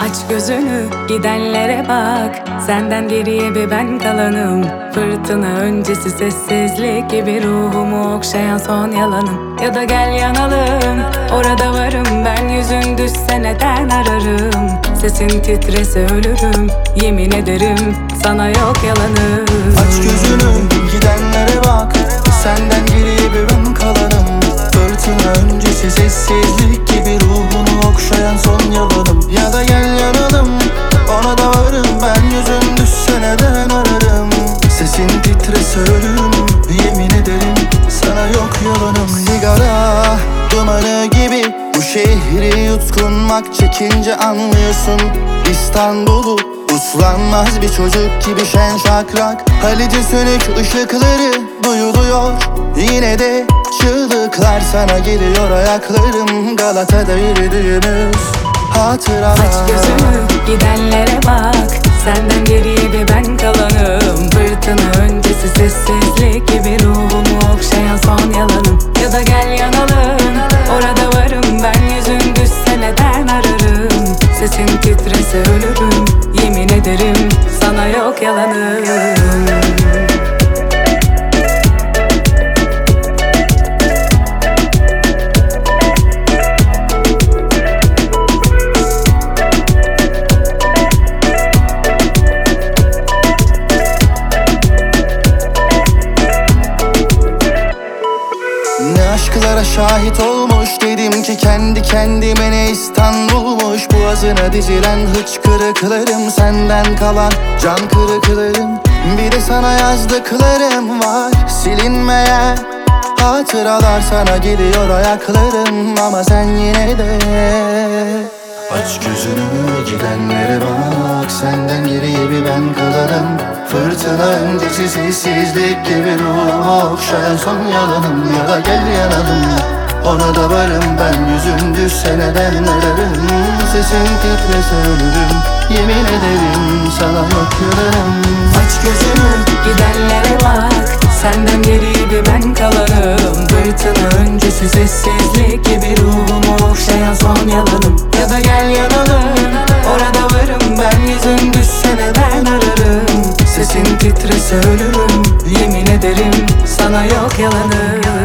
Aç gözünü, gidenlere bak. Senden geriye bir ben kalanım. Fırtına öncesi sessizlik gibi ruhumu okşayan son yalanım. Ya da gel yanalım, orada varım ben. Yüzün düşse neden ararım? Sesin titrese ölürüm, yemin ederim sana yok yalanım. Aç gözünü, gidenlere bak. Senden geriye bir ben kalanım. Fırtına öncesi sessizlik gibi ruhunu okşayan son yalanım. Ya da gel yanalım, ona da varım ben. Yüzün düşse neden ararım? Sesin titrese ölürüm, yemin ederim sana yok yalanım. Sigara dumanı gibi bu şehri yutkunmak, çekince anlıyorsun İstanbul'u. Uslanmaz bir çocuk gibi şen şakrak. Halice sönük ışıkları duyuluyor. Yine de çığlıklar sana geliyor ayaklarım. Galata'da yürüdüğümüz hatıralar. Aç gözünü, gidenlere bak. Senden geriye bir ben kalanım. Fırtına öncesi sessizlik gibi ruhumu okşayan son yalanım. Ya da gel yanalım, orada varım ben. Yüzün düşse neden ararım? Sesin titrese ölürüm, yemin ederim sana yok yalanım. Ne aşklara şahit olmuş, dedim ki kendi kendime ne İstanbul'muş. Boğazına dizilen hıçkırıklarım, senden kalan can kırıklarım. Bir de sana yazdıklarım var, silinmeyen hatıralar. Sana geliyor ayaklarım ama sen yine de aç gözünü, gidenlere bak. Senden geriye bir ben kalanım. Fırtına öncesi sessizlik gibi ruhumu okşayan son yalanım. Ya da gel yanalım, ona da varım ben. Yüzün düşse neden ararım? Sesin titrese ölürüm, yemin ederim sana yok yalanım. Aç gözünü, gidenlere bak. Senden geriye bir ben kalanım. Fırtına öncesi sessizlik gibi ruhumu okşayan son yalanım. Ya da gel yanalım, orada varım ben. Yüzün düşse neden ararım? Sesin titrese ölürüm, yemin ederim sana yok yalanım.